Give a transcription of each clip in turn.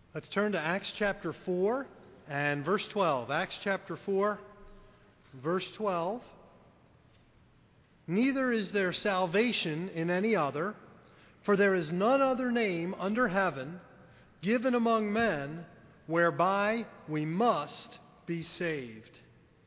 Let's turn to Acts chapter 4 and verse 12. Acts chapter 4, verse 12. Neither is there salvation in any other, for there is none other name under heaven given among men whereby we must be saved.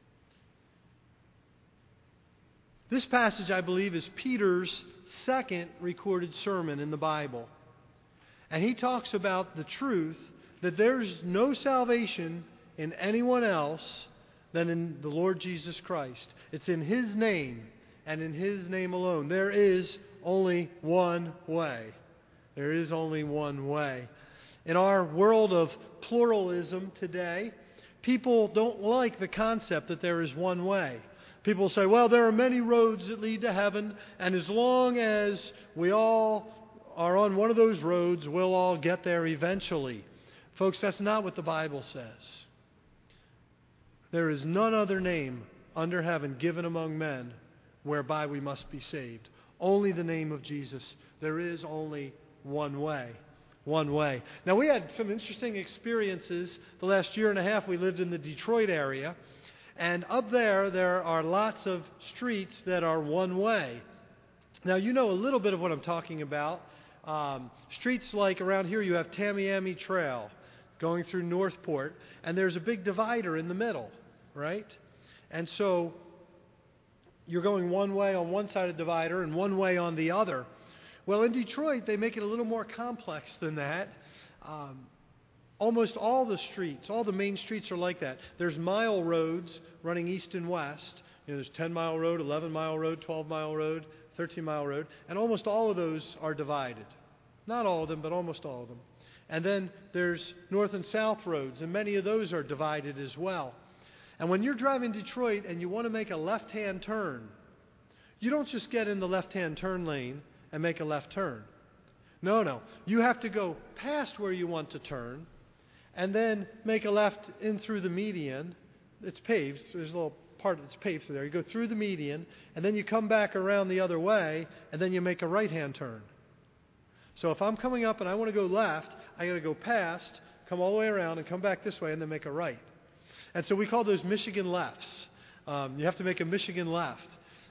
This passage, I believe, is Peter's second recorded sermon in the Bible. And he talks about the truth that there's no salvation in anyone else than in the Lord Jesus Christ. It's in His name and in His name alone. There is only one way. There is only one way. In our world of pluralism today, people don't like the concept that there is one way. People say, well, there are many roads that lead to heaven, and as long as we all are on one of those roads, we'll all get there eventually. Folks, that's not what the Bible says. There is none other name under heaven given among men whereby we must be saved. Only the name of Jesus. There is only one way. One way. Now, we had some interesting experiences. The last year and a half we lived in the Detroit area. And up there are lots of streets that are one way. Now, you know a little bit of what I'm talking about. Streets like around here, you have Tamiami Trail going through Northport, and there's a big divider in the middle, right? And so you're going one way on one side of the divider and one way on the other. Well, in Detroit, they make it a little more complex than that. Almost all the streets, all the main streets are like that. There's mile roads running east and west. You know, there's 10-mile road, 11-mile road, 12-mile road, 13-mile road, and almost all of those are divided. Not all of them, but almost all of them. And then there's north and south roads, and many of those are divided as well. And when you're driving Detroit and you want to make a left-hand turn, you don't just get in the left-hand turn lane and make a left turn. No. You have to go past where you want to turn and then make a left in through the median. It's paved. There's a little part that's paved through there. You go through the median, and then you come back around the other way, and then you make a right-hand turn. So if I'm coming up and I want to go left, I got to go past, come all the way around, and come back this way, and then make a right. And so we call those Michigan lefts. You have to make a Michigan left.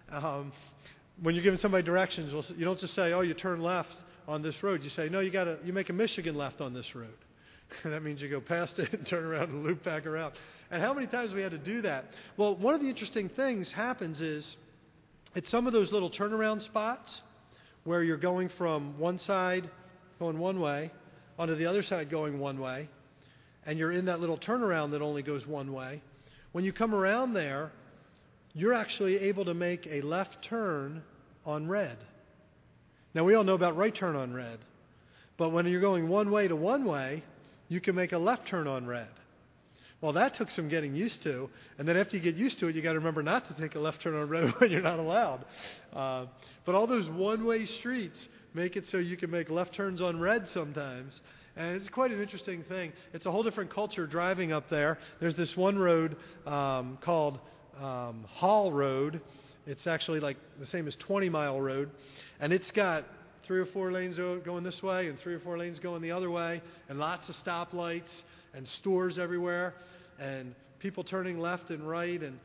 When you're giving somebody directions, you don't just say, oh, you turn left on this road. You say, no, you make a Michigan left on this road. And that means you go past it and turn around and loop back around. And how many times we had to do that? Well, one of the interesting things happens is at some of those little turnaround spots where you're going from one side going one way onto the other side going one way, and you're in that little turnaround that only goes one way, when you come around there, you're actually able to make a left turn on red. Now, we all know about right turn on red, but when you're going one way to one way, you can make a left turn on red. Well, that took some getting used to, and then after you get used to it, you got to remember not to take a left turn on red when you're not allowed. But all those one-way streets make it so you can make left turns on red sometimes, and it's quite an interesting thing. It's a whole different culture driving up there. There's this one road called Hall Road. It's actually like the same as 20-mile road, and it's got 3 or 4 lanes going this way and 3 or 4 lanes going the other way, and lots of stoplights and stores everywhere and people turning left and right, and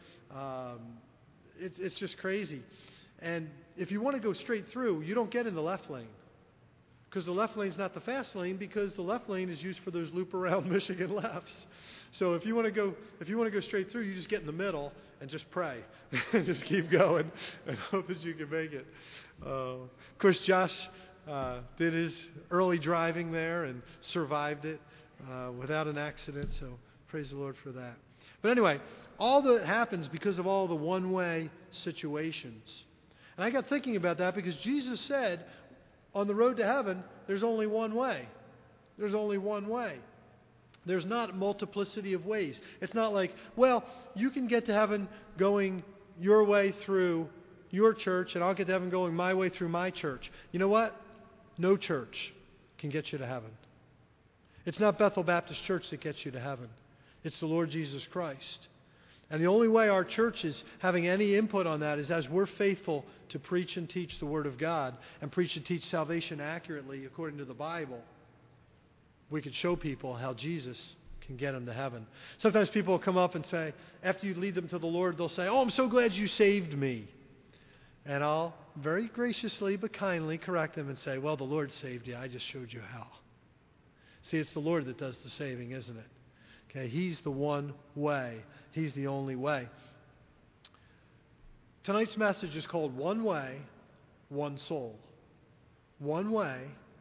it's just crazy. And if you want to go straight through, you don't get in the left lane, because the left lane is not the fast lane, because the left lane is used for those loop around Michigan lefts. So if you want to go straight through, you just get in the middle and just pray and just keep going and hope that you can make it. Of course, Josh did his early driving there and survived it without an accident, so praise the Lord for that. But anyway, all that happens because of all the one-way situations. And I got thinking about that because Jesus said, on the road to heaven, there's only one way. There's only one way. There's not multiplicity of ways. It's not like, well, you can get to heaven going your way through your church, and I'll get to heaven going my way through my church. You know what? No church can get you to heaven. It's not Bethel Baptist Church that gets you to heaven. It's the Lord Jesus Christ. And the only way our church is having any input on that is as we're faithful to preach and teach the Word of God and preach and teach salvation accurately according to the Bible. we could show people how Jesus can get them to heaven. Sometimes people will come up and say, after you lead them to the Lord, they'll say, "Oh, I'm so glad you saved me." And I'll very graciously but kindly correct them and say, "Well, the Lord saved you. I just showed you how." See, it's the Lord that does the saving, isn't it? Okay, He's the one way. He's the only way. Tonight's message is called One Way, One Soul. One way,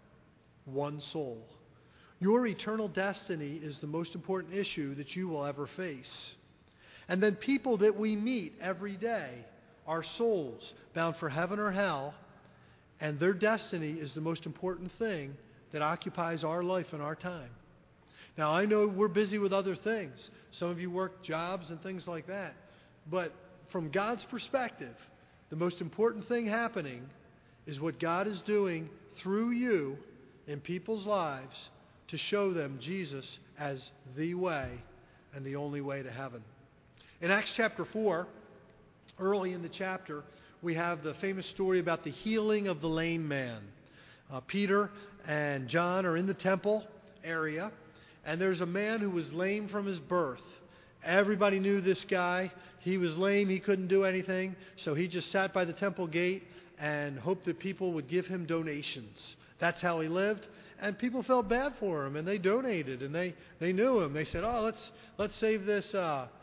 one soul. Your eternal destiny is the most important issue that you will ever face. And then people that we meet every day are souls bound for heaven or hell, and their destiny is the most important thing that occupies our life and our time. Now, I know we're busy with other things. Some of you work jobs and things like that. But from God's perspective, the most important thing happening is what God is doing through you in people's lives to show them Jesus as the way and the only way to heaven. In Acts chapter 4, early in the chapter, we have the famous story about the healing of the lame man. Peter and John are in the temple area, and there's a man who was lame from his birth. Everybody knew this guy. He was lame. He couldn't do anything. So he just sat by the temple gate and hoped that people would give him donations. That's how he lived. And people felt bad for him, and they donated, and they knew him. They said, "Oh, let's save this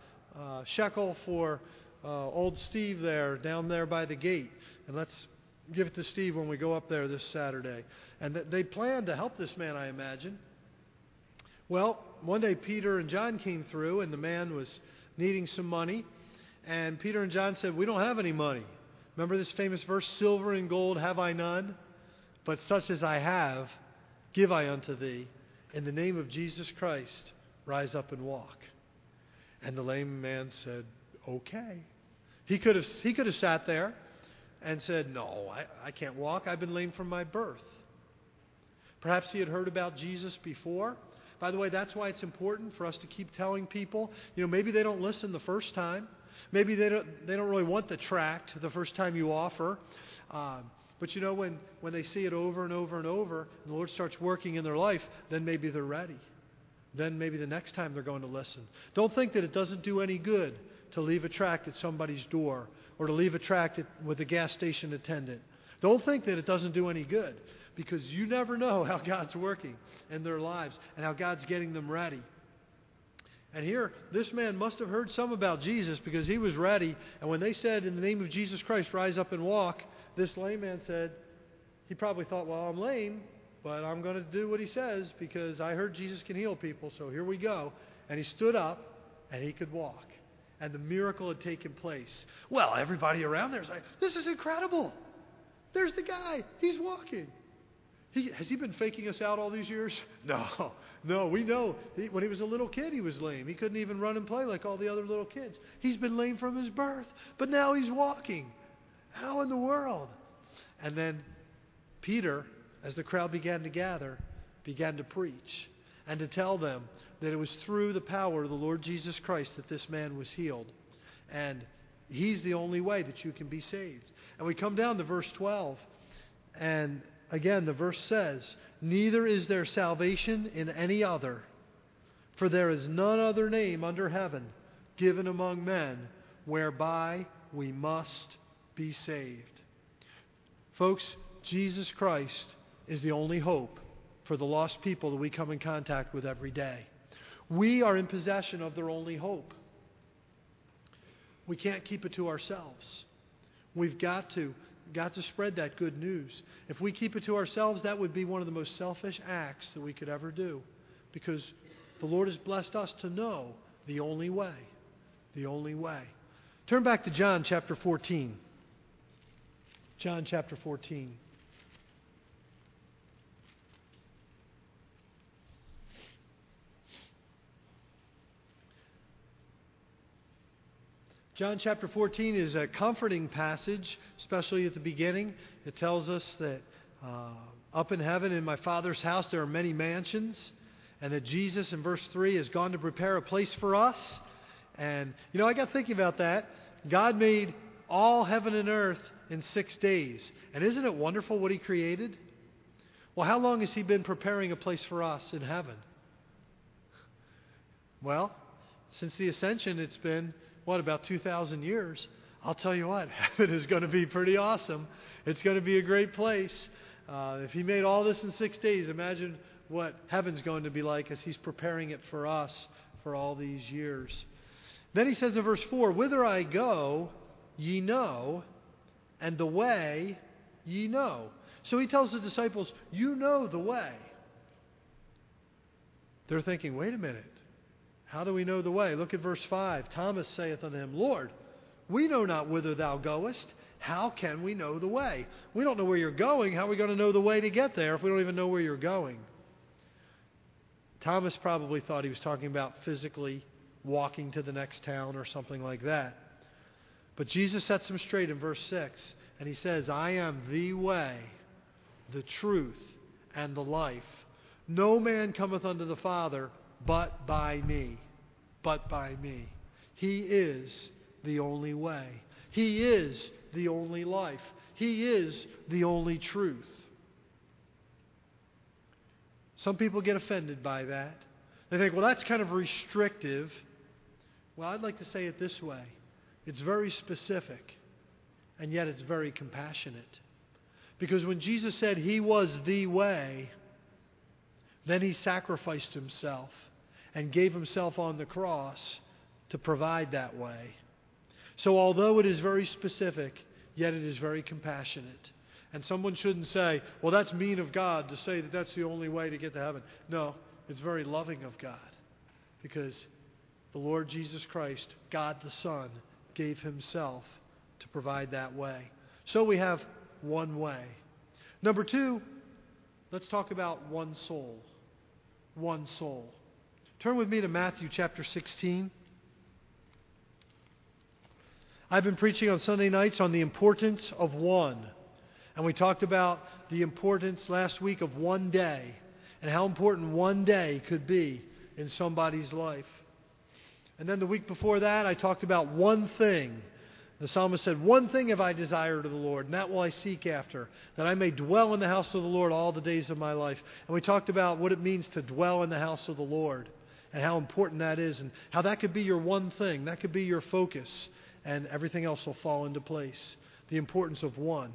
shekel for old Steve down there by the gate, and let's give it to Steve when we go up there this Saturday." And they planned to help this man, I imagine. Well, one day Peter and John came through, and the man was needing some money. And Peter and John said, "We don't have any money." Remember this famous verse, "Silver and gold have I none, but such as I have, give I unto thee. In the name of Jesus Christ, rise up and walk." And the lame man said, "Okay." He could have sat there and said, "No, I can't walk. I've been lame from my birth." Perhaps he had heard about Jesus before. By the way, that's why it's important for us to keep telling people. Maybe they don't listen the first time. Maybe they don't really want the tract the first time you offer. But when they see it over and over and over, and the Lord starts working in their life, then maybe they're ready. Then maybe the next time they're going to listen. Don't think that it doesn't do any good to leave a tract at somebody's door or to leave a tract with a gas station attendant. Don't think that it doesn't do any good, because you never know how God's working in their lives and how God's getting them ready. And here, this man must have heard some about Jesus, because he was ready. And when they said, "In the name of Jesus Christ, rise up and walk," this lame man said, he probably thought, "Well, I'm lame, but I'm going to do what he says because I heard Jesus can heal people, so here we go." And he stood up, and he could walk. And the miracle had taken place. Well, everybody around there is like, "This is incredible. There's the guy. He's walking. Has he been faking us out all these years?" No, we know. When he was a little kid, he was lame. He couldn't even run and play like all the other little kids. He's been lame from his birth, but now he's walking. How in the world? And then Peter, as the crowd began to gather, began to preach and to tell them that it was through the power of the Lord Jesus Christ that this man was healed. And He's the only way that you can be saved. And we come down to verse 12, and again, the verse says, "Neither is there salvation in any other, for there is none other name under heaven given among men whereby we must be saved." Folks, Jesus Christ is the only hope for the lost people that we come in contact with every day. We are in possession of their only hope. We can't keep it to ourselves. We've got to spread that good news. If we keep it to ourselves, that would be one of the most selfish acts that we could ever do, because the Lord has blessed us to know the only way. The only way. Turn back to John chapter 14. John chapter 14. John chapter 14 is a comforting passage, especially at the beginning. It tells us that up in heaven in my Father's house there are many mansions, and that Jesus in verse 3 has gone to prepare a place for us. And I got thinking about that. God made all heaven and earth in 6 days. And isn't it wonderful what He created? Well, how long has he been preparing a place for us in heaven? Well, since the ascension, it's been, about 2,000 years. I'll tell you what, heaven is going to be pretty awesome. It's going to be a great place. If he made all this in 6 days, imagine what heaven's going to be like as he's preparing it for us for all these years. Then he says in verse 4, "Whither I go, ye know, and the way ye know." So he tells the disciples, you know the way. They're thinking, wait a minute. How do we know the way? Look at verse 5. "Thomas saith unto him, Lord, we know not whither thou goest. How can we know the way?" We don't know where you're going. How are we going to know the way to get there if we don't even know where you're going? Thomas probably thought he was talking about physically walking to the next town or something like that. But Jesus sets him straight in verse 6, and he says, "I am the way, the truth, and the life. No man cometh unto the Father but by me." But by me. He is the only way. He is the only life. He is the only truth. Some people get offended by that. They think, well, that's kind of restrictive. Well, I'd like to say it this way. It's very specific, and yet it's very compassionate. Because when Jesus said he was the way, then he sacrificed himself and gave himself on the cross to provide that way. So although it is very specific, yet it is very compassionate. And someone shouldn't say, well, that's mean of God to say that that's the only way to get to heaven. No, it's very loving of God. Because the Lord Jesus Christ, God the Son, gave himself to provide that way. So we have one way. Number 2, let's talk about one soul. One soul. Turn with me to Matthew chapter 16. I've been preaching on Sunday nights on the importance of one. And we talked about the importance last week of one day and how important one day could be in somebody's life. And then the week before that, I talked about one thing. The psalmist said, "One thing have I desired of the Lord, and that will I seek after, that I may dwell in the house of the Lord all the days of my life." And we talked about what it means to dwell in the house of the Lord and how important that is and how that could be your one thing. That could be your focus, and everything else will fall into place. The importance of one.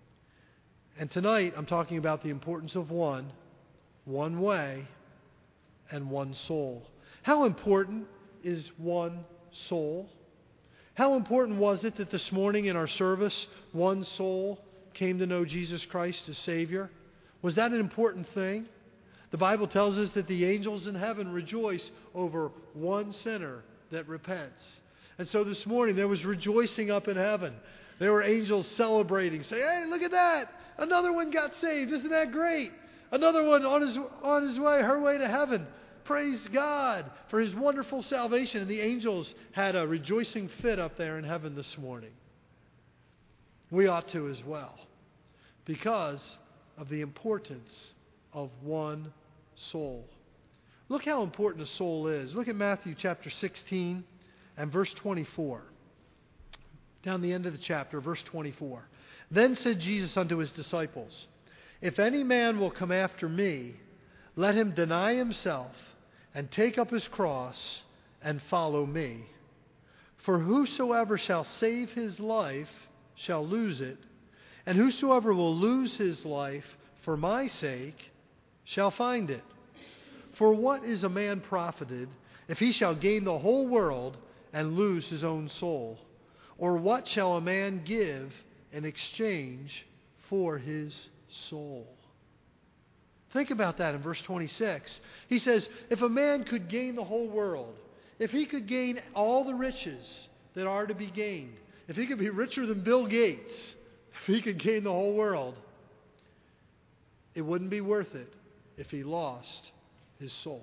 And tonight, I'm talking about the importance of one way, and one soul. How important is one soul? How important was it that this morning in our service, one soul came to know Jesus Christ as Savior? Was that an important thing? The Bible tells us that the angels in heaven rejoice over one sinner that repents. And so this morning there was rejoicing up in heaven. There were angels celebrating, saying, "Hey, look at that! Another one got saved. Isn't that great? Another one on his way, her way to heaven. Praise God for his wonderful salvation." And the angels had a rejoicing fit up there in heaven this morning. We ought to as well, because of the importance of one soul. Look how important a soul is. Look at Matthew chapter 16 and verse 24. Down the end of the chapter, verse 24. "Then said Jesus unto his disciples, If any man will come after me, let him deny himself and take up his cross and follow me. For whosoever shall save his life shall lose it, and whosoever will lose his life for my sake shall find it. For what is a man profited if he shall gain the whole world and lose his own soul? Or what shall a man give in exchange for his soul?" Think about that in verse 26. He says, if a man could gain the whole world, if he could gain all the riches that are to be gained, if he could be richer than Bill Gates, if he could gain the whole world, it wouldn't be worth it if he lost his soul.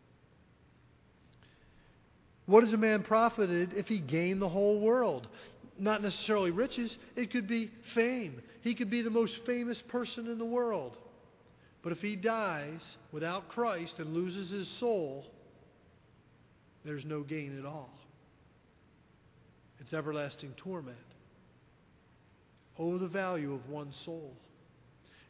What is a man profited if he gained the whole world? Not necessarily riches. It could be fame. He could be the most famous person in the world. But if he dies without Christ and loses his soul, there's no gain at all. It's everlasting torment. Oh, the value of one soul.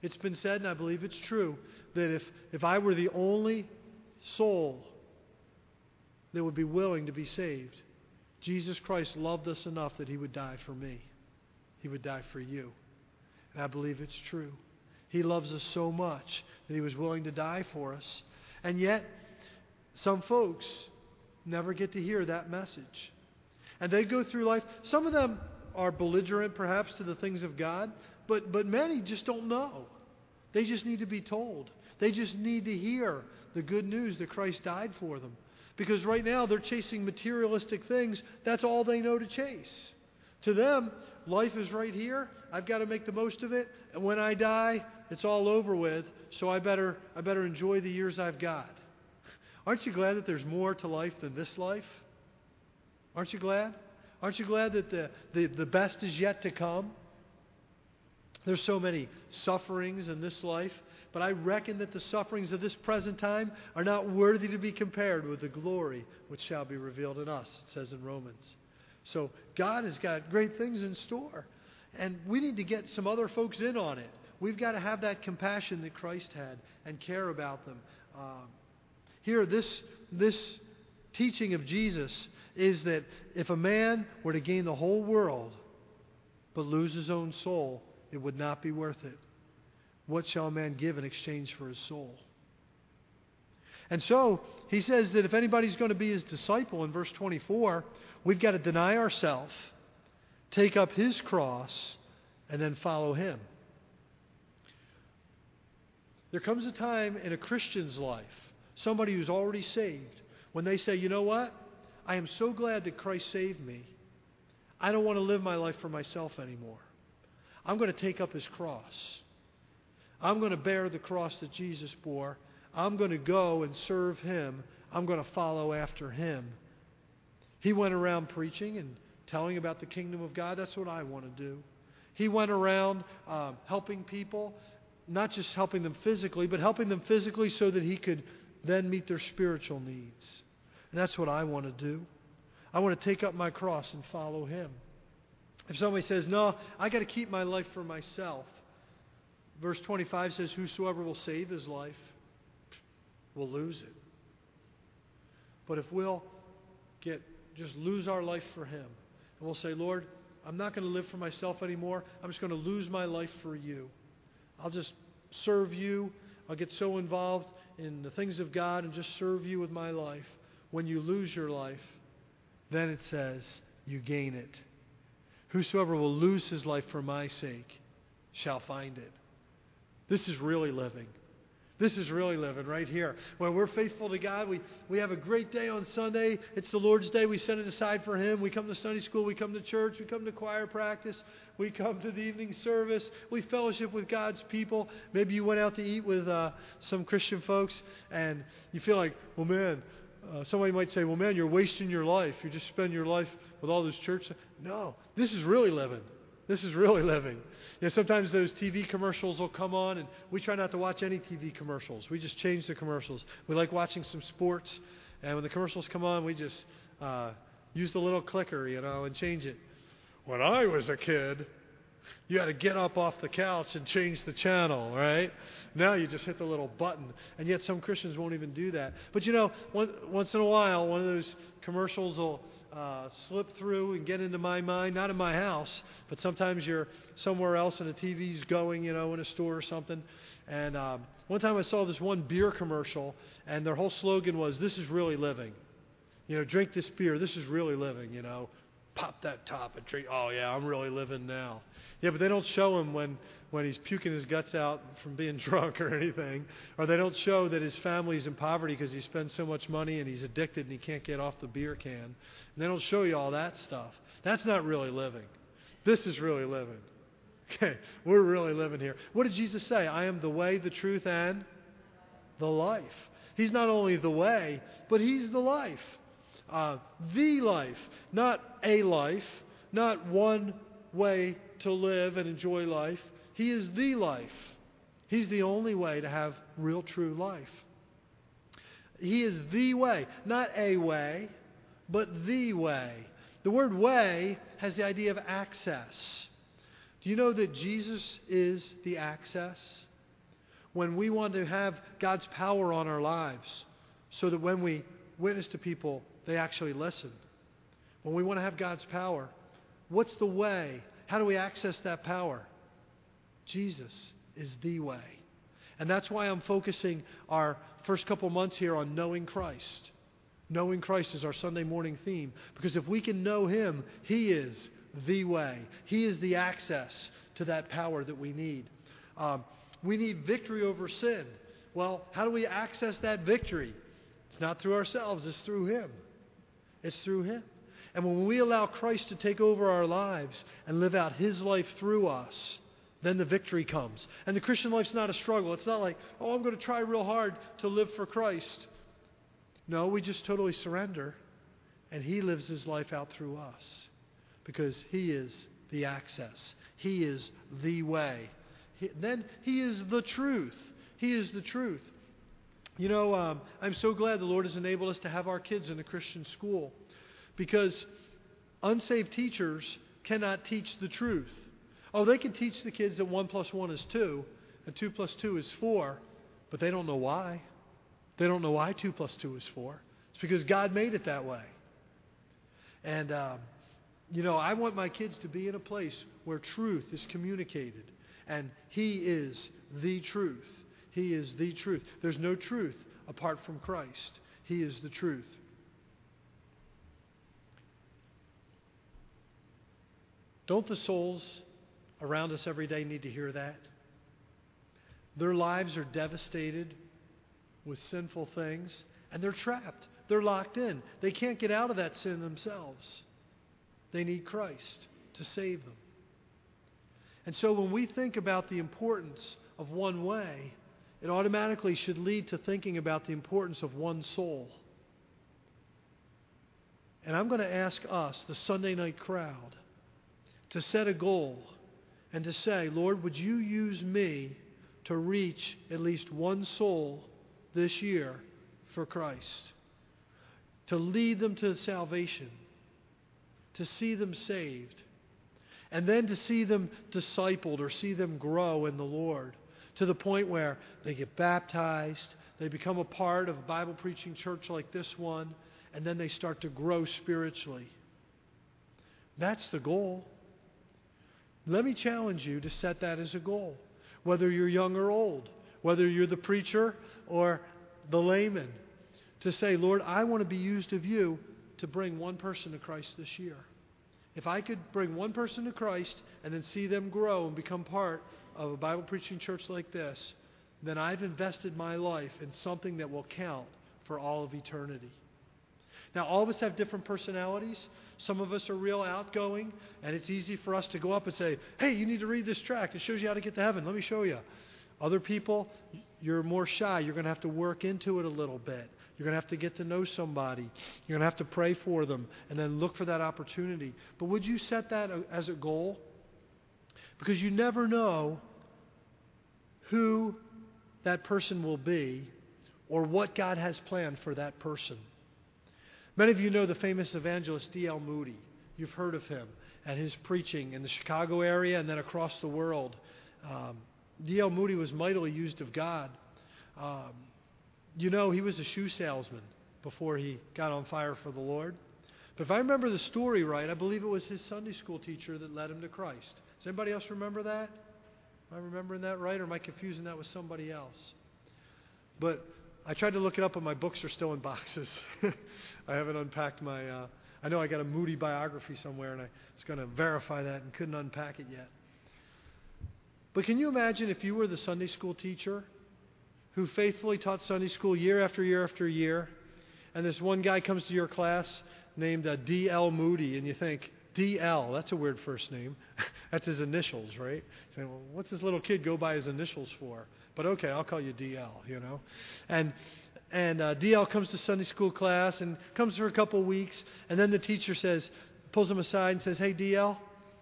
It's been said, and I believe it's true, that if I were the only soul that would be willing to be saved, Jesus Christ loved us enough that He would die for me. He would die for you. And I believe it's true. He loves us so much that He was willing to die for us. And yet, some folks never get to hear that message. And they go through life. Some of them are belligerent, perhaps, to the things of God. But many just don't know. They just need to be told. They just need to hear the good news that Christ died for them. Because right now they're chasing materialistic things. That's all they know to chase. To them, life is right here. I've got to make the most of it. And when I die, it's all over with. So I better enjoy the years I've got. Aren't you glad that there's more to life than this life? Aren't you glad? Aren't you glad that the best is yet to come? There's so many sufferings in this life, but I reckon that the sufferings of this present time are not worthy to be compared with the glory which shall be revealed in us, it says in Romans. So God has got great things in store, and we need to get some other folks in on it. We've got to have that compassion that Christ had and care about them. Here, this teaching of Jesus is that if a man were to gain the whole world but lose his own soul, it would not be worth it. What shall a man give in exchange for his soul? And so, he says that if anybody's going to be his disciple in verse 24, we've got to deny ourselves, take up his cross, and then follow him. There comes a time in a Christian's life, somebody who's already saved, when they say, you know what? I am so glad that Christ saved me. I don't want to live my life for myself anymore. I'm going to take up his cross. I'm going to bear the cross that Jesus bore. I'm going to go and serve him. I'm going to follow after him. He went around preaching and telling about the kingdom of God. That's what I want to do. He went around helping people, not just helping them physically, but helping them physically so that he could then meet their spiritual needs. And that's what I want to do. I want to take up my cross and follow him. If somebody says, no, I got to keep my life for myself. Verse 25 says, whosoever will save his life will lose it. But if we'll just lose our life for him, and we'll say, Lord, I'm not going to live for myself anymore. I'm just going to lose my life for you. I'll just serve you. I'll get so involved in the things of God and just serve you with my life. When you lose your life, then it says you gain it. Whosoever will lose his life for my sake shall find it. This is really living. This is really living right here. When we're faithful to God, we have a great day on Sunday. It's the Lord's Day. We set it aside for him. We come to Sunday school. We come to church. We come to choir practice. We come to the evening service. We fellowship with God's people. Maybe you went out to eat with some Christian folks and you feel like, well, man, somebody might say, well, man, you're wasting your life. You just spend your life with all this church. No, this is really living. This is really living. You know, sometimes those TV commercials will come on, and we try not to watch any TV commercials. We just change the commercials. We like watching some sports, and when the commercials come on, we just use the little clicker, and change it. When I was a kid, you had to get up off the couch and change the channel, right? Now you just hit the little button, and yet some Christians won't even do that. But once in a while, one of those commercials will slip through and get into my mind, not in my house, but sometimes you're somewhere else and the TV's going, in a store or something. And one time I saw this one beer commercial, and their whole slogan was, this is really living. Drink this beer, this is really living, Pop that top and drink, oh yeah, I'm really living now. Yeah, but they don't show him when he's puking his guts out from being drunk or anything. Or they don't show that his family's in poverty because he spends so much money and he's addicted and he can't get off the beer can. And they don't show you all that stuff. That's not really living. This is really living. Okay, we're really living here. What did Jesus say? I am the way, the truth, and the life. He's not only the way, but he's the life. The life. Not a life. Not one way to live and enjoy life. He is the life. He's the only way to have real, true life. He is the way. Not a way, but the way. The word way has the idea of access. Do you know that Jesus is the access? when we want to have God's power on our lives so that when we witness to people, they actually listen. When we want to have God's power, what's the way? How do we access that power? Jesus is the way. And that's why I'm focusing our first couple months here on knowing Christ. Knowing Christ is our Sunday morning theme. Because if we can know Him, He is the way. He is the access to that power that we need. We need victory over sin. Well, how do we access that victory? It's not through ourselves, it's through Him. It's through Him. And when we allow Christ to take over our lives and live out His life through us, then the victory comes. And the Christian life's not a struggle. It's not like, oh, I'm going to try real hard to live for Christ. No, we just totally surrender, and He lives His life out through us because He is the access. He is the way. Then He is the truth. He is the truth. You know, I'm so glad the Lord has enabled us to have our kids in a Christian school because unsaved teachers cannot teach the truth. Oh, they can teach the kids that 1 + 1 is 2 and 2 + 2 is 4, but they don't know why. They don't know why 2 + 2 is 4. It's because God made it that way. And, you know, I want my kids to be in a place where truth is communicated. And He is the truth. He is the truth. There's no truth apart from Christ. He is the truth. Don't the souls around us every day need to hear that? Their lives are devastated with sinful things, and they're trapped. They're locked in. They can't get out of that sin themselves. They need Christ to save them. And so when we think about the importance of one way, it automatically should lead to thinking about the importance of one soul. And I'm going to ask us, the Sunday night crowd, to set a goal and to say, Lord, would you use me to reach at least one soul this year for Christ? To lead them to salvation, to see them saved, and then to see them discipled or see them grow in the Lord to the point where they get baptized, they become a part of a Bible preaching church like this one, and then they start to grow spiritually. That's the goal. Let me challenge you to set that as a goal. Whether you're young or old, whether you're the preacher or the layman, to say, Lord, I want to be used of you to bring one person to Christ this year. If I could bring one person to Christ and then see them grow and become part of a Bible preaching church like this, then I've invested my life in something that will count for all of eternity. Now, all of us have different personalities. Some of us are real outgoing, and it's easy for us to go up and say, hey, you need to read this tract. It shows you how to get to heaven. Let me show you. Other people, you're more shy. You're going to have to work into it a little bit. You're going to have to get to know somebody. You're going to have to pray for them and then look for that opportunity. But would you set that as a goal? Because you never know who that person will be or what God has planned for that person. Many of you know the famous evangelist D.L. Moody. You've heard of him and his preaching in the Chicago area and then across the world. D.L. Moody was mightily used of God. You know, he was a shoe salesman before he got on fire for the Lord. But if I remember the story right, I believe it was his Sunday school teacher that led him to Christ. Does anybody else remember that? Am I remembering that right, or am I confusing that with somebody else? But I tried to look it up, but my books are still in boxes. I haven't unpacked my... I know I got a Moody biography somewhere, and I was going to verify that and couldn't unpack it yet. But can you imagine if you were the Sunday school teacher who faithfully taught Sunday school year after year after year, and this one guy comes to your class named D.L. Moody, and you think, D.L., that's a weird first name. That's his initials, right? You say, well, what's this little kid go by his initials for? But okay, I'll call you D.L., you know. And D.L. comes to Sunday school class and comes for a couple of weeks, and then the teacher pulls him aside and says, hey, D.L.,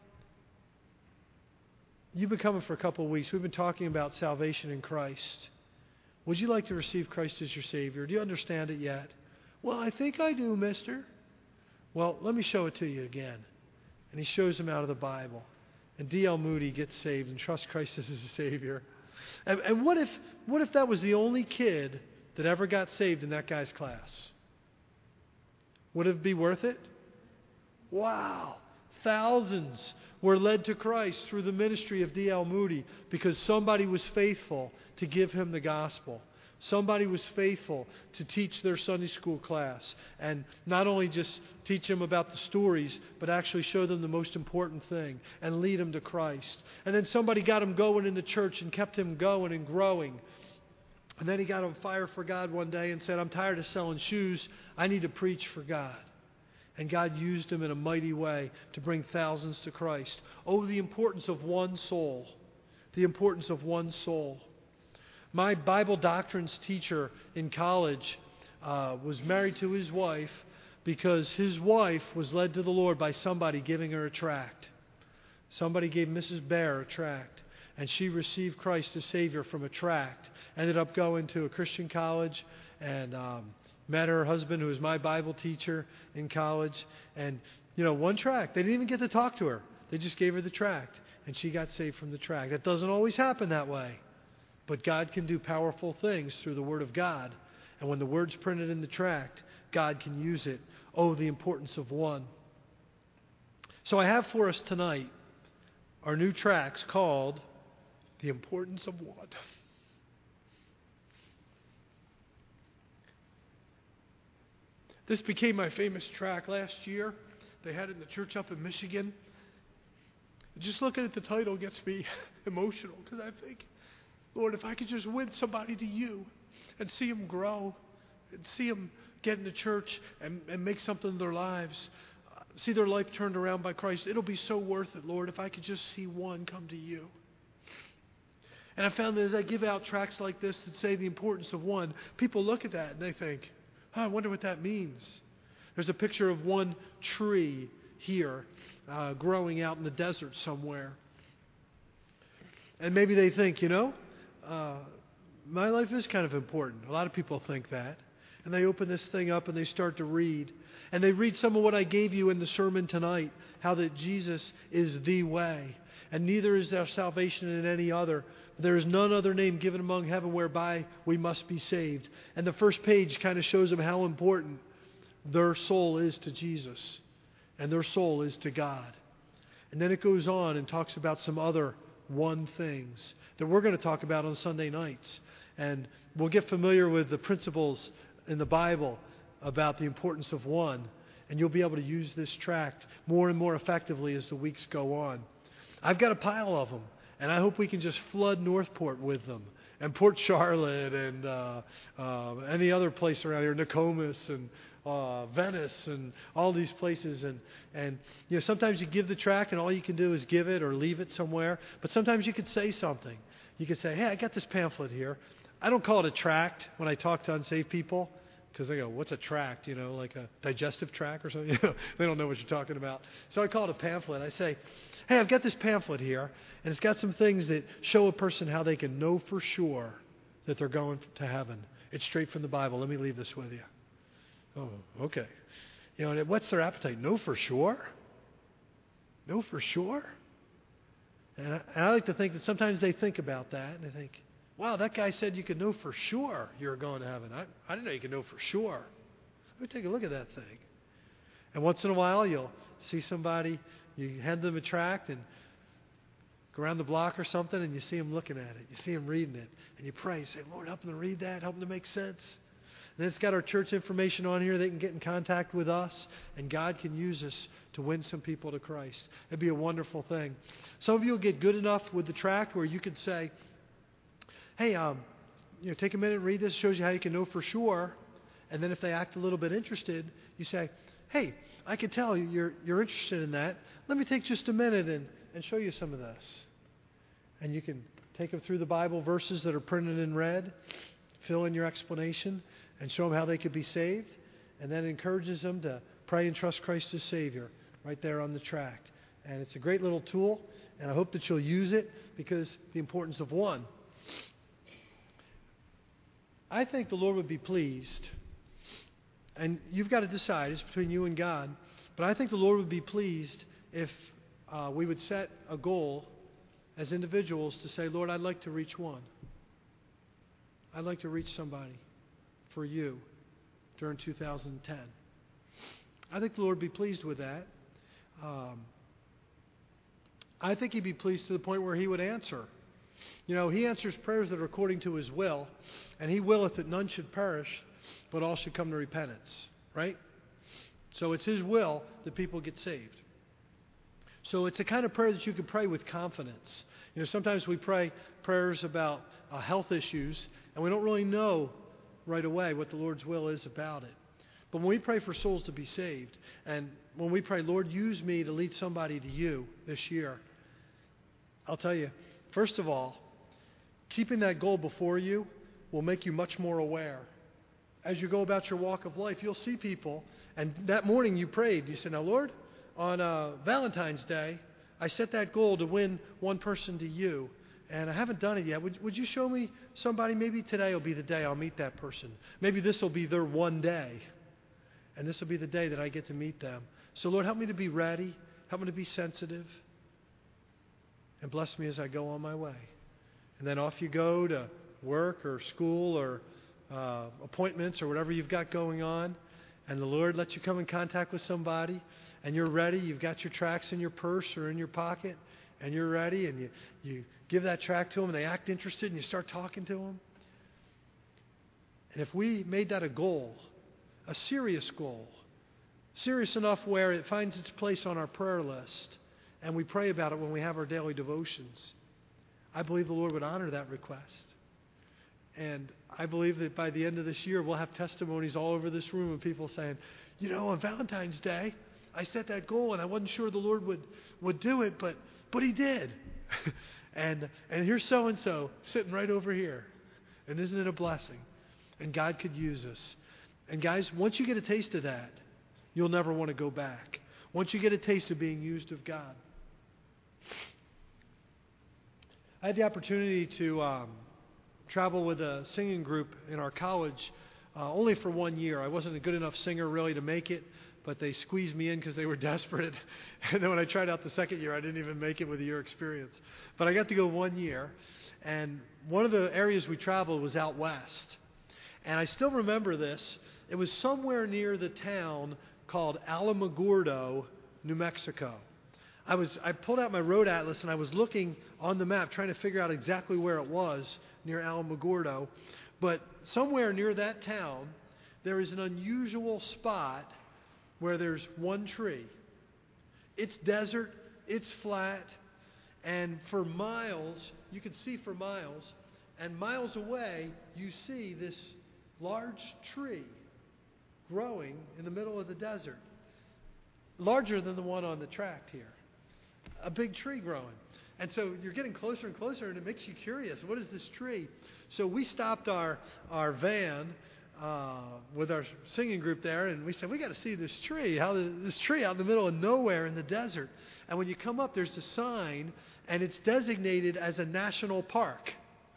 you've been coming for a couple of weeks. We've been talking about salvation in Christ. Would you like to receive Christ as your Savior? Do you understand it yet? Well, I think I do, mister. Well, let me show it to you again. And he shows him out of the Bible. And D.L. Moody gets saved and trusts Christ as his Savior. And what if that was the only kid that ever got saved in that guy's class? Would it be worth it? Wow. Thousands were led to Christ through the ministry of D.L. Moody because somebody was faithful to give him the gospel. Somebody was faithful to teach their Sunday school class and not only just teach them about the stories, but actually show them the most important thing and lead them to Christ. And then somebody got him going in the church and kept him going and growing. And then he got on fire for God one day and said, I'm tired of selling shoes. I need to preach for God. And God used him in a mighty way to bring thousands to Christ. Oh, the importance of one soul. The importance of one soul. My Bible doctrines teacher in college was married to his wife because his wife was led to the Lord by somebody giving her a tract. Somebody gave Mrs. Bear a tract, and she received Christ as Savior from a tract. Ended up going to a Christian college and met her husband, who was my Bible teacher in college. And, one tract. They didn't even get to talk to her. They just gave her the tract, and she got saved from the tract. That doesn't always happen that way. But God can do powerful things through the Word of God. And when the Word's printed in the tract, God can use it. Oh, the importance of one. So I have for us tonight our new tracts called The Importance of One. This became my famous tract last year. They had it in the church up in Michigan. Just looking at the title gets me emotional because I think, Lord, if I could just win somebody to you and see them grow and see them get into church and make something of their lives, see their life turned around by Christ, it'll be so worth it, Lord, if I could just see one come to you. And I found that as I give out tracts like this that say the importance of one, people look at that and they think, I wonder what that means. There's a picture of one tree here growing out in the desert somewhere. And maybe they think, my life is kind of important. A lot of people think that. And they open this thing up and they start to read. And they read some of what I gave you in the sermon tonight, how that Jesus is the way. And neither is there salvation in any other. There is none other name given among heaven whereby we must be saved. And the first page kind of shows them how important their soul is to Jesus. And their soul is to God. And then it goes on and talks about some other one things that we're going to talk about on Sunday nights. And we'll get familiar with the principles in the Bible about the importance of one. And you'll be able to use this tract more and more effectively as the weeks go on. I've got a pile of them, and I hope we can just flood Northport with them, and Port Charlotte, and any other place around here, Nokomis, and Venice, and all these places. And sometimes you give the tract, and all you can do is give it or leave it somewhere. But sometimes you could say something. You could say, hey, I got this pamphlet here. I don't call it a tract when I talk to unsaved people, because they go, what's a tract? Like a digestive tract or something? They don't know what you're talking about. So I call it a pamphlet. I say, hey, I've got this pamphlet here, and it's got some things that show a person how they can know for sure that they're going to heaven. It's straight from the Bible. Let me leave this with you. Oh, okay. And what's their appetite? Know for sure? Know for sure? And I like to think that sometimes they think about that, and they think, wow, that guy said you could know for sure you're going to heaven. I didn't know you could know for sure. Let me take a look at that thing. And once in a while, you'll see somebody, you hand them a tract and go around the block or something, and you see them looking at it. You see them reading it. And you pray, you say, Lord, help them to read that, help them to make sense. And then it's got our church information on here. They can get in contact with us, and God can use us to win some people to Christ. It'd be a wonderful thing. Some of you will get good enough with the tract where you could say, hey, take a minute and read this. It shows you how you can know for sure. And then if they act a little bit interested, you say, hey, I can tell you're interested in that. Let me take just a minute and show you some of this. And you can take them through the Bible verses that are printed in red, fill in your explanation, and show them how they could be saved. And then it encourages them to pray and trust Christ as Savior right there on the tract. And it's a great little tool, and I hope that you'll use it because the importance of one. I think the Lord would be pleased, and you've got to decide, it's between you and God, but I think the Lord would be pleased if we would set a goal as individuals to say, Lord, I'd like to reach one. I'd like to reach somebody for you during 2010. I think the Lord would be pleased with that. I think He'd be pleased to the point where He would answer. You know, He answers prayers that are according to His will, and He willeth that none should perish, but all should come to repentance. Right? So it's His will that people get saved. So it's a kind of prayer that you can pray with confidence. You know, sometimes we pray prayers about health issues, and we don't really know right away what the Lord's will is about it. But when we pray for souls to be saved, and when we pray, Lord, use me to lead somebody to you this year, I'll tell you, first of all, keeping that goal before you will make you much more aware. As you go about your walk of life, you'll see people, and that morning you prayed, you said, now Lord, on Valentine's Day, I set that goal to win one person to you, and I haven't done it yet. Would you show me somebody? Maybe today will be the day I'll meet that person. Maybe this will be their one day, and this will be the day that I get to meet them. So Lord, help me to be ready, help me to be sensitive, and bless me as I go on my way. And then off you go to work or school or appointments or whatever you've got going on, and the Lord lets you come in contact with somebody, and you're ready. You've got your tracts in your purse or in your pocket, and you're ready, and you give that tract to them, and they act interested, and you start talking to them. And if we made that a goal, a serious goal, serious enough where it finds its place on our prayer list, and we pray about it when we have our daily devotions, I believe the Lord would honor that request. And I believe that by the end of this year, we'll have testimonies all over this room of people saying, you know, on Valentine's Day, I set that goal and I wasn't sure the Lord would do it, but He did. and here's so-and-so sitting right over here. And isn't it a blessing? And God could use us. And guys, once you get a taste of that, you'll never want to go back. Once you get a taste of being used of God. I had the opportunity to travel with a singing group in our college only for 1 year. I wasn't a good enough singer really to make it, but they squeezed me in because they were desperate. And then when I tried out the second year, I didn't even make it with a year experience. But I got to go 1 year, and one of the areas we traveled was out west. And I still remember this. It was somewhere near the town called Alamogordo, New Mexico. I pulled out my road atlas and I was looking on the map trying to figure out exactly where it was near Alamogordo. But somewhere near that town, there is an unusual spot where there's one tree. It's desert, it's flat, and for miles, you can see for miles, and miles away, you see this large tree growing in the middle of the desert. Larger than the one on the tract here. A big tree growing. And so you're getting closer and closer, and it makes you curious. What is this tree? So we stopped our van with our singing group there, and we said, we got to see this tree. This tree out in the middle of nowhere in the desert. And when you come up, there's a sign, and it's designated as a national park.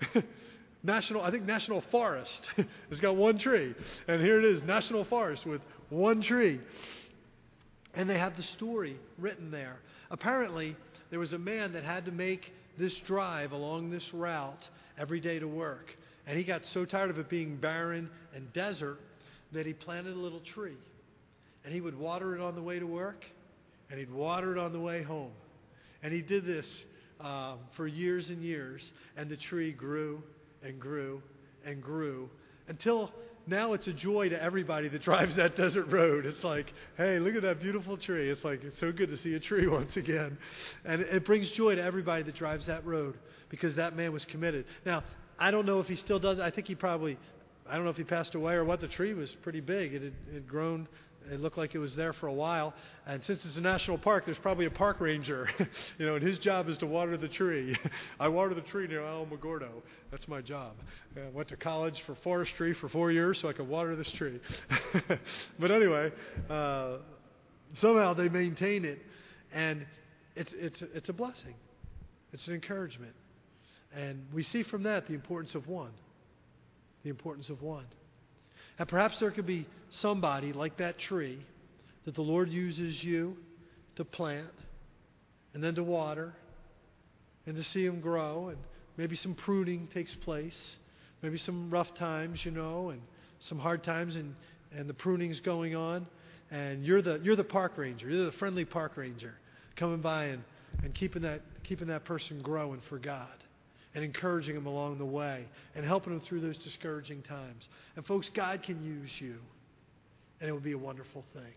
National Forest. It's got one tree. And here it is, National Forest with one tree. And they have the story written there. Apparently, there was a man that had to make this drive along this route every day to work. And he got so tired of it being barren and desert that he planted a little tree. And he would water it on the way to work, and he'd water it on the way home. And he did this for years and years. And the tree grew and grew and grew until now it's a joy to everybody that drives that desert road. It's like, hey, look at that beautiful tree. It's like, it's so good to see a tree once again. And it brings joy to everybody that drives that road because that man was committed. Now, I don't know if he still does. I think he probably, I don't know if he passed away or what. The tree was pretty big. It had grown. It looked like it was there for a while. And since it's a national park, there's probably a park ranger, and his job is to water the tree. I water the tree near Alamogordo. That's my job. I went to college for forestry for 4 years so I could water this tree. But anyway, somehow they maintain it, and it's a blessing. It's an encouragement. And we see from that the importance of one. The importance of one. And perhaps there could be somebody like that tree that the Lord uses you to plant and then to water and to see them grow, and maybe some pruning takes place, maybe some rough times, and some hard times, and the pruning's going on, and you're the park ranger, you're the friendly park ranger, coming by and keeping that person growing for God, and encouraging them along the way, and helping them through those discouraging times. And folks, God can use you, and it would be a wonderful thing.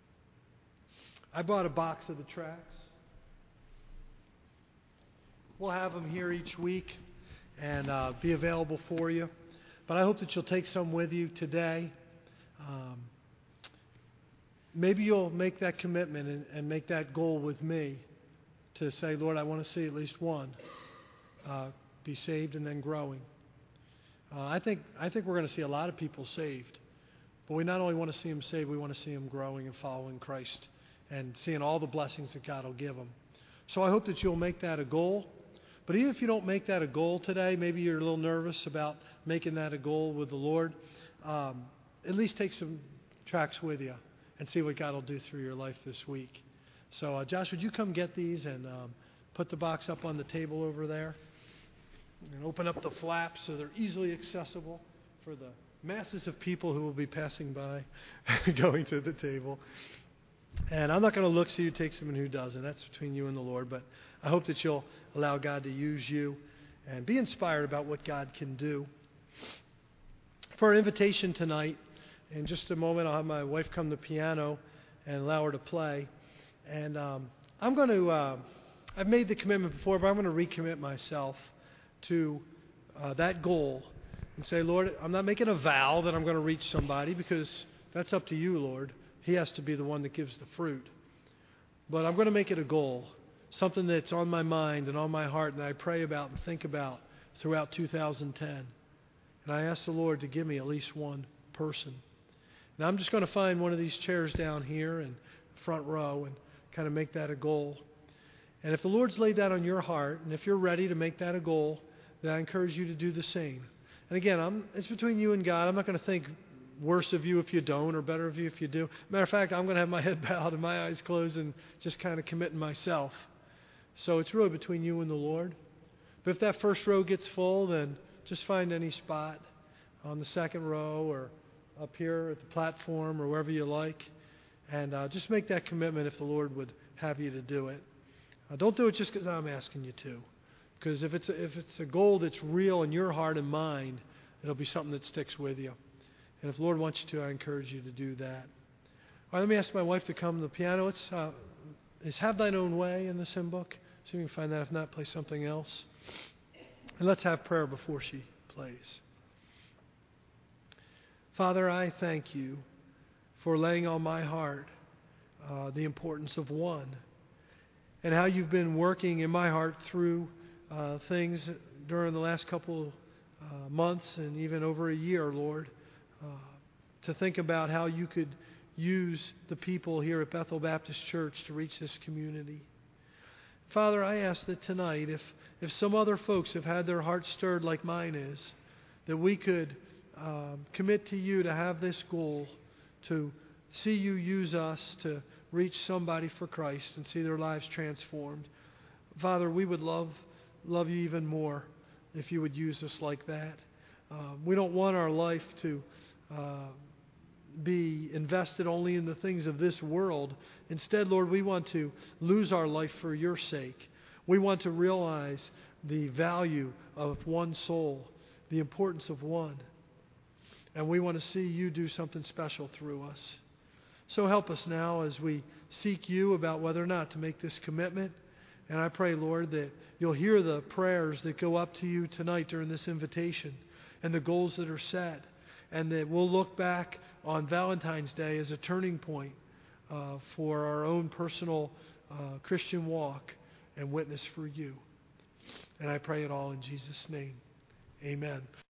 I bought a box of the tracts. We'll have them here each week and be available for you. But I hope that you'll take some with you today. Maybe you'll make that commitment and make that goal with me to say, Lord, I want to see at least one be saved and then growing. I think we're going to see a lot of people saved. But we not only want to see them saved, we want to see them growing and following Christ and seeing all the blessings that God will give them. So I hope that you'll make that a goal. But even if you don't make that a goal today, maybe you're a little nervous about making that a goal with the Lord, at least take some tracts with you and see what God will do through your life this week. So Josh, would you come get these and put the box up on the table over there? And open up the flaps so they're easily accessible for the masses of people who will be passing by going to the table. And I'm not going to look see who takes them and who doesn't. That's between you and the Lord. But I hope that you'll allow God to use you and be inspired about what God can do. For our invitation tonight, in just a moment, I'll have my wife come to the piano and allow her to play. And I'm going to, I've made the commitment before, but I'm going to recommit myself to that goal and say, Lord, I'm not making a vow that I'm going to reach somebody, because that's up to you, Lord. He has to be the one that gives the fruit. But I'm going to make it a goal, something that's on my mind and on my heart and that I pray about and think about throughout 2010. And I ask the Lord to give me at least one person. And I'm just going to find one of these chairs down here in the front row and kind of make that a goal. And if the Lord's laid that on your heart, and if you're ready to make that a goal, then I encourage you to do the same. And again, it's between you and God. I'm not going to think worse of you if you don't, or better of you if you do. Matter of fact, I'm going to have my head bowed and my eyes closed and just kind of committing myself. So it's really between you and the Lord. But if that first row gets full, then just find any spot on the second row or up here at the platform or wherever you like, and just make that commitment if the Lord would have you to do it. Don't do it just because I'm asking you to, because if it's a goal that's real in your heart and mind, it'll be something that sticks with you. And if the Lord wants you to, I encourage you to do that. All right, let me ask my wife to come to the piano. It's Have Thine Own Way in this hymn book. See if you can find that. If not, play something else. And let's have prayer before she plays. Father, I thank you for laying on my heart the importance of one, and how you've been working in my heart through things during the last couple months and even over a year, Lord, to think about how you could use the people here at Bethel Baptist Church to reach this community. Father, I ask that tonight, if some other folks have had their hearts stirred like mine is, that we could commit to you to have this goal, to see you use us to reach somebody for Christ and see their lives transformed. Father, we would love you even more if you would use us like that. We don't want our life to be invested only in the things of this world. Instead, Lord, we want to lose our life for your sake. We want to realize the value of one soul, the importance of one. And we want to see you do something special through us. So help us now as we seek you about whether or not to make this commitment. And I pray, Lord, that you'll hear the prayers that go up to you tonight during this invitation and the goals that are set, and that we'll look back on Valentine's Day as a turning point for our own personal Christian walk and witness for you. And I pray it all in Jesus' name. Amen.